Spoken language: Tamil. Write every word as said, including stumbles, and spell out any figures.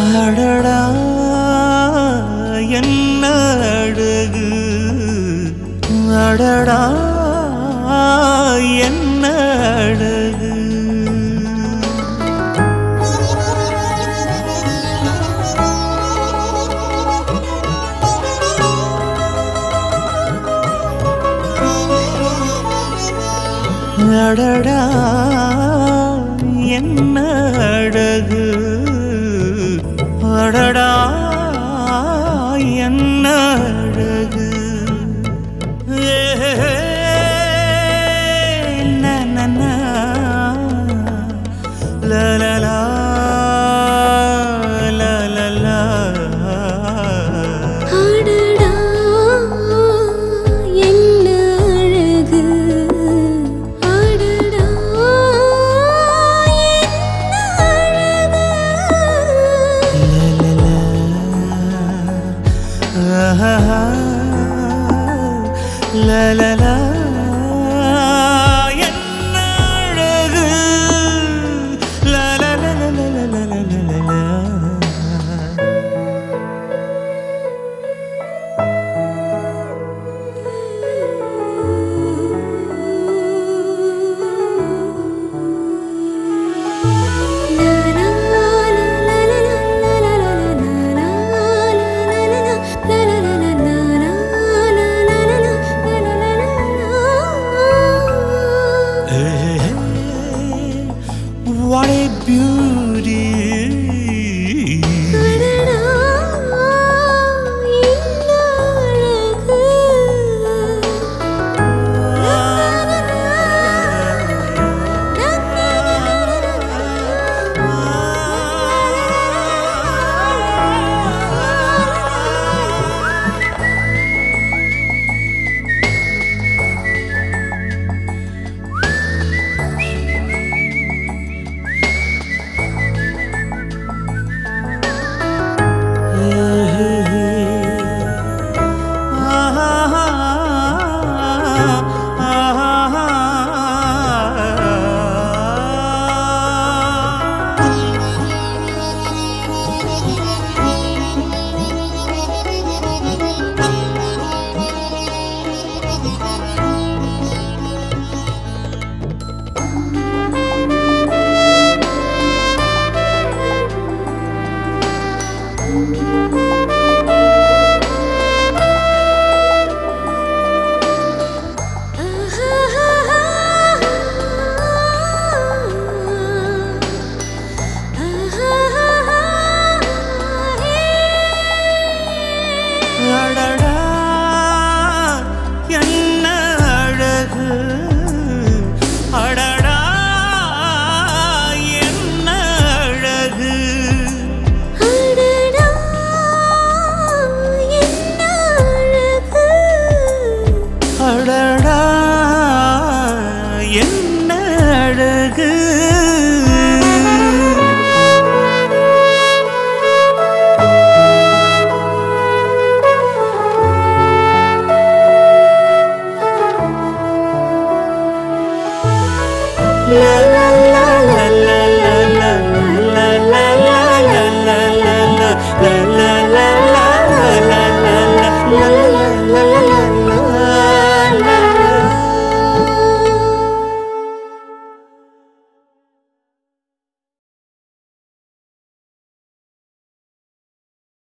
அடடா என்ன அழகு அடடா என்ன அழகு அடடா என்ன அழகு அடடா என்ன அழகு நனனா லலலா லலலா அடடா என்ன அழகு அடடா La la la என்ன அழகு la la la la la la la la la What a beauty அடடா என்ன அழகு அடடா என்ன அழகு அடடா என்ன அழகு அடடா என்ன அழகு அடடா என்ன அழகு La la la la la